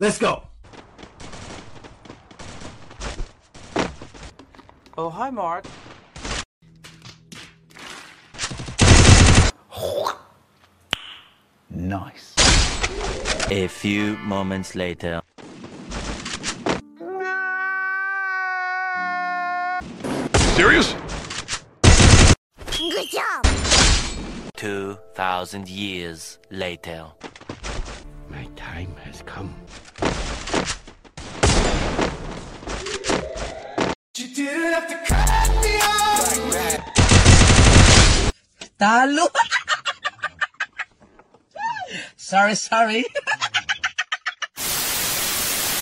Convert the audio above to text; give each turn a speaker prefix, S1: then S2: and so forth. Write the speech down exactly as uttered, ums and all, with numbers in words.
S1: Let's go.
S2: Oh, hi, Mark.
S1: Nice.
S3: A few moments later.
S4: Serious?
S5: Good job.
S3: Two thousand years later.
S4: My time has come.
S1: You didn't have to cut me off.
S6: Talo! Sorry, sorry.